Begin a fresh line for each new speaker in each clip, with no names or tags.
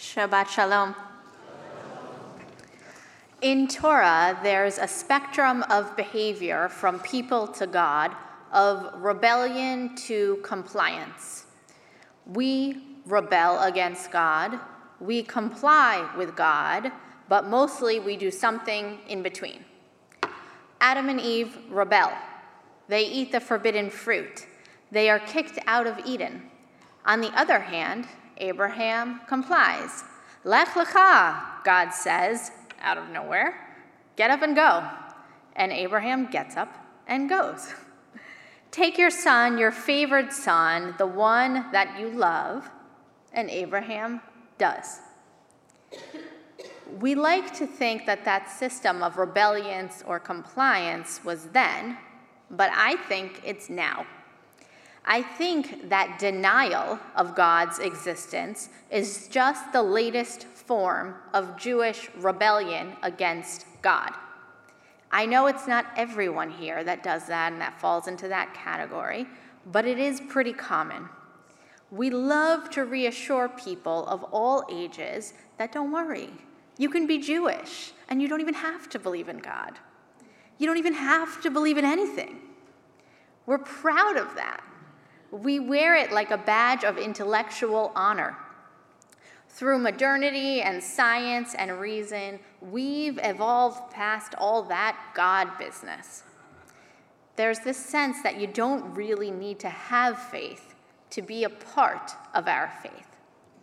Shabbat Shalom. In Torah, there's a spectrum of behavior from people to God, of rebellion to compliance. We rebel against God, we comply with God, but mostly we do something in between. Adam and Eve rebel. They eat the forbidden fruit. They are kicked out of Eden. On the other hand, Abraham complies. Lech lecha, God says, out of nowhere, get up and go. And Abraham gets up and goes. Take your son, your favored son, the one that you love, and Abraham does. We like to think that that system of rebellion or compliance was then, but I think it's now. I think that denial of God's existence is just the latest form of Jewish rebellion against God. I know it's not everyone here that does that and that falls into that category, but it is pretty common. We love to reassure people of all ages that don't worry. You can be Jewish and you don't even have to believe in God. You don't even have to believe in anything. We're proud of that. We wear it like a badge of intellectual honor. Through modernity and science and reason, we've evolved past all that God business. There's this sense that you don't really need to have faith to be a part of our faith.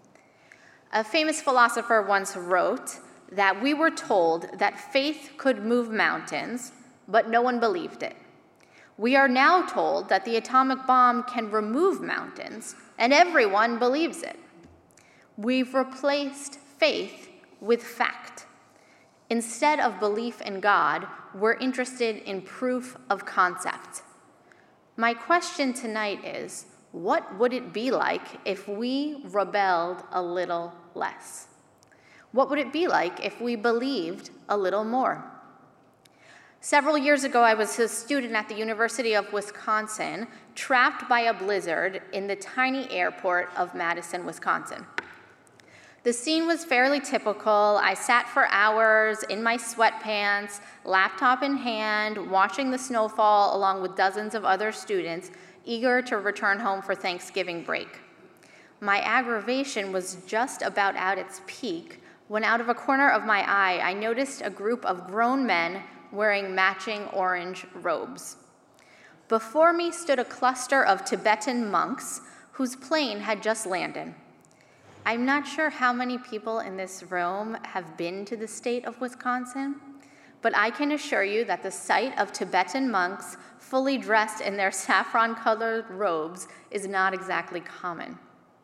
A famous philosopher once wrote that we were told that faith could move mountains, but no one believed it. We are now told that the atomic bomb can remove mountains, and everyone believes it. We've replaced faith with fact. Instead of belief in God, we're interested in proof of concept. My question tonight is, what would it be like if we rebelled a little less? What would it be like if we believed a little more? Several years ago, I was a student at the University of Wisconsin, trapped by a blizzard in the tiny airport of Madison, Wisconsin. The scene was fairly typical. I sat for hours in my sweatpants, laptop in hand, watching the snowfall along with dozens of other students, eager to return home for Thanksgiving break. My aggravation was just about at its peak when out of a corner of my eye, I noticed a group of grown men wearing matching orange robes. Before me stood a cluster of Tibetan monks whose plane had just landed. I'm not sure how many people in this room have been to the state of Wisconsin, but I can assure you that the sight of Tibetan monks fully dressed in their saffron-colored robes is not exactly common.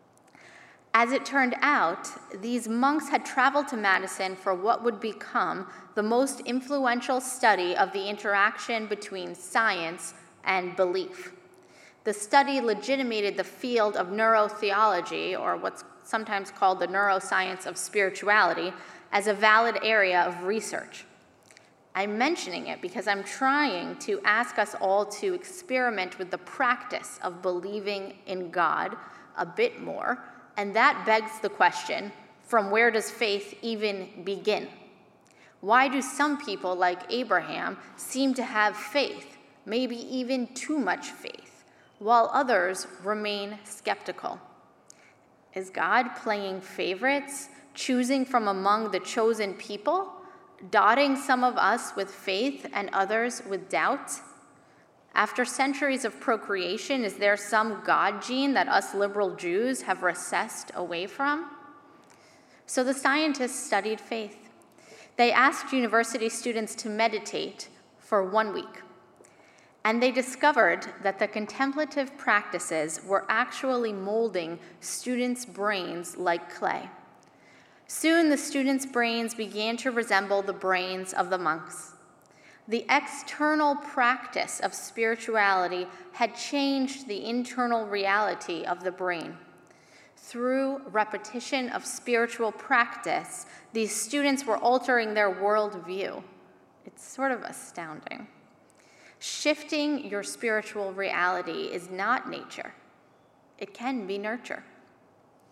As it turned out, these monks had traveled to Madison for what would become the most influential study of the interaction between science and belief. The study legitimated the field of neurotheology, or what's sometimes called the neuroscience of spirituality, as a valid area of research. I'm mentioning it because I'm trying to ask us all to experiment with the practice of believing in God a bit more. And that begs the question, from where does faith even begin? Why do some people, like Abraham, seem to have faith, maybe even too much faith, while others remain skeptical? Is God playing favorites, choosing from among the chosen people, dotting some of us with faith and others with doubt? After centuries of procreation, is there some God gene that us liberal Jews have recessed away from? So the scientists studied faith. They asked university students to meditate for 1 week. And they discovered that the contemplative practices were actually molding students' brains like clay. Soon the students' brains began to resemble the brains of the monks. The external practice of spirituality had changed the internal reality of the brain. Through repetition of spiritual practice, these students were altering their worldview. It's sort of astounding. Shifting your spiritual reality is not nature. It can be nurture.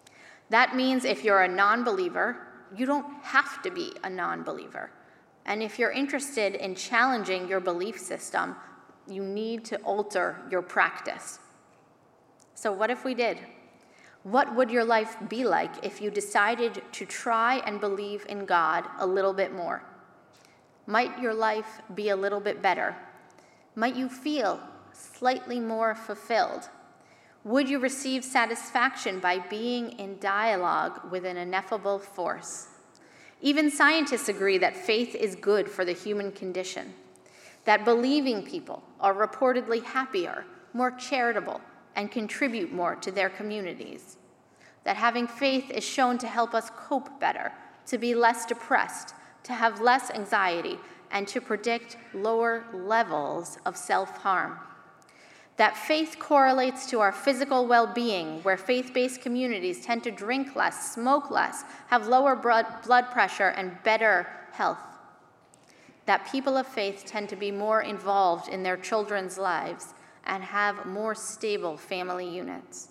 That means if you're a non-believer, you don't have to be a non-believer. And if you're interested in challenging your belief system, you need to alter your practice. So what if we did? What would your life be like if you decided to try and believe in God a little bit more? Might your life be a little bit better? Might you feel slightly more fulfilled? Would you receive satisfaction by being in dialogue with an ineffable force? Even scientists agree that faith is good for the human condition, that believing people are reportedly happier, more charitable, and contribute more to their communities, that having faith is shown to help us cope better, to be less depressed, to have less anxiety, and to predict lower levels of self-harm. That faith correlates to our physical well-being, where faith-based communities tend to drink less, smoke less, have lower blood pressure, and better health. That people of faith tend to be more involved in their children's lives and have more stable family units.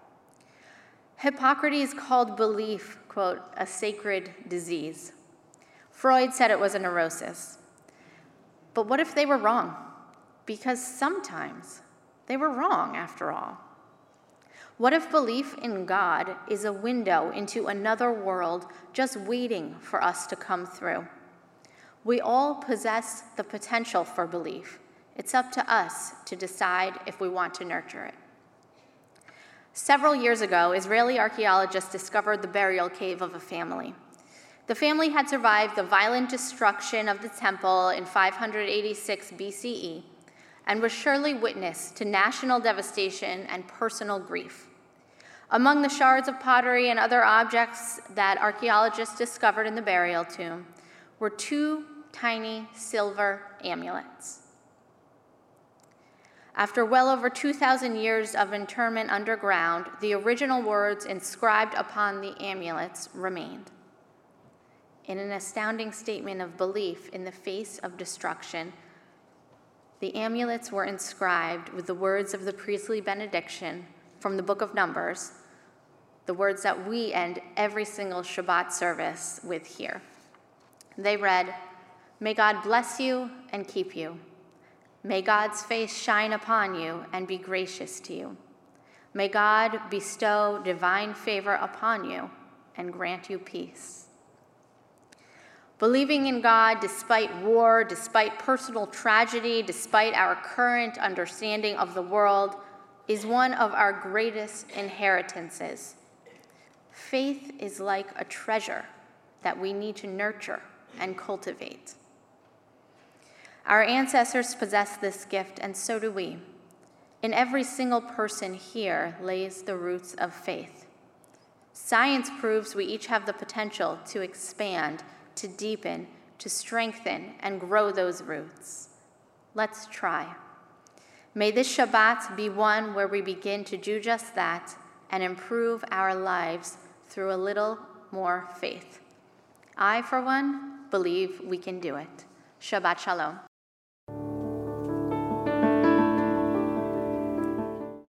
Hippocrates called belief, quote, a sacred disease. Freud said it was a neurosis. But what if they were wrong? Because sometimes they were wrong, after all. What if belief in God is a window into another world just waiting for us to come through? We all possess the potential for belief. It's up to us to decide if we want to nurture it. Several years ago, Israeli archaeologists discovered the burial cave of a family. The family had survived the violent destruction of the temple in 586 BCE, and was surely witness to national devastation and personal grief. Among the shards of pottery and other objects that archaeologists discovered in the burial tomb were 2 tiny silver amulets. After well over 2,000 years of interment underground, the original words inscribed upon the amulets remained. In an astounding statement of belief in the face of destruction, the amulets were inscribed with the words of the priestly benediction from the book of Numbers, the words that we end every single Shabbat service with here. They read, "May God bless you and keep you. May God's face shine upon you and be gracious to you. May God bestow divine favor upon you and grant you peace." Believing in God despite war, despite personal tragedy, despite our current understanding of the world, is one of our greatest inheritances. Faith is like a treasure that we need to nurture and cultivate. Our ancestors possessed this gift, and so do we. In every single person here lays the roots of faith. Science proves we each have the potential to expand, to deepen, to strengthen, and grow those roots. Let's try. May this Shabbat be one where we begin to do just that and improve our lives through a little more faith. I, for one, believe we can do it. Shabbat Shalom.